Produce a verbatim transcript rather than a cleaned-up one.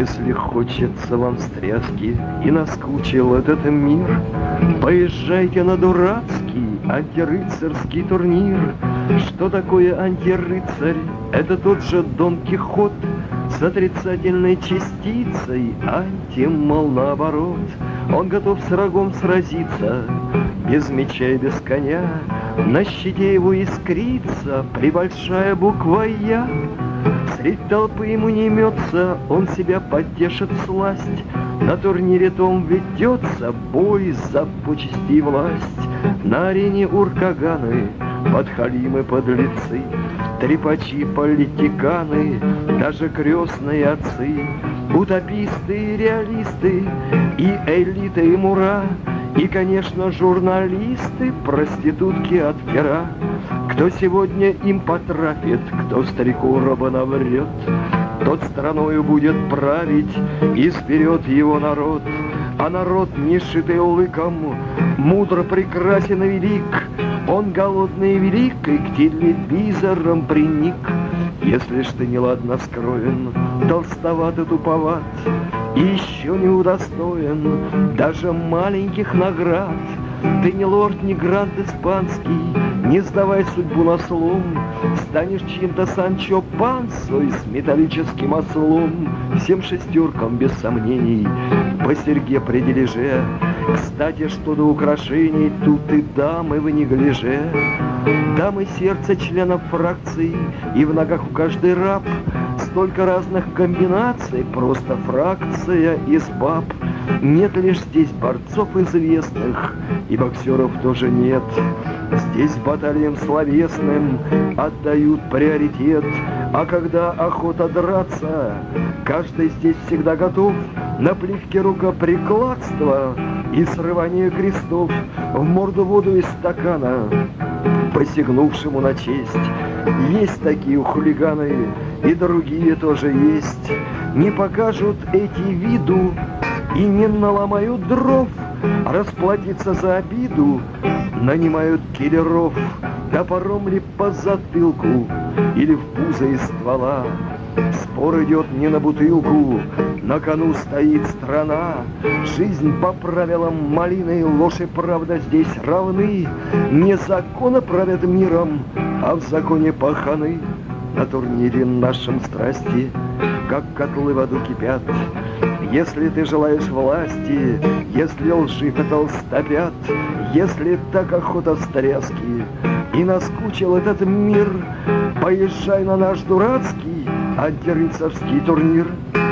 Если хочется вам встряски и наскучил этот мир, поезжайте на дурацкий антирыцарский турнир. Что такое антирыцарь? Это тот же Дон Кихот с отрицательной частицей анти, мол, наоборот. Он готов с врагом сразиться, без меча и без коня. На щите его искрится прибольшая буква «Я». Средь толпы ему не имется, он себя подтешит всласть. На турнире том ведется бой за почести и власть. На арене уркаганы, подхалимы подлецы, трепачи политиканы, даже крестные отцы, утописты и реалисты, и элита и мура, и, конечно, журналисты, проститутки от пера. Кто сегодня им потрафит, кто старику роба наврет, тот страною будет править, и вперед его народ. А народ, не шитый лыком, мудро, прекрасен и велик. Он голодный и велик, и к телевизорам приник. Если ж ты неладно скроен, толстоват и туповат, и еще не удостоен даже маленьких наград, ты не лорд, не грант испанский, не сдавай судьбу на слом. Станешь чьим-то Санчо Пансой с металлическим ослом. Всем шестеркам без сомнений по серьге при дележе. Кстати, что до украшений, тут и дамы в неглиже. Дамы сердца членов фракций, и в ногах у каждой раб. Столько разных комбинаций, просто фракция из баб. Нет лишь здесь борцов известных, и боксеров тоже нет. Здесь баталиям словесным отдают приоритет. А когда охота драться, каждый здесь всегда готов на плевке рукоприкладства и срывание крестов, в морду воду из стакана посягнувшему на честь. Есть такие хулиганы, и другие тоже есть. Не покажут эти виду и не наломают дров. Расплатиться за обиду нанимают киллеров. Топором ли по затылку или в пузо из ствола. Спор идет не на бутылку, на кону стоит страна. Жизнь по правилам малины, ложь и правда здесь равны. Не законы правят миром, а в законе паханы. На турнире нашем страсти, как котлы в аду кипят. Если ты желаешь власти, если лжи толстопят, если так охота встряски и наскучил этот мир, поезжай на наш дурацкий антирыцарский турнир.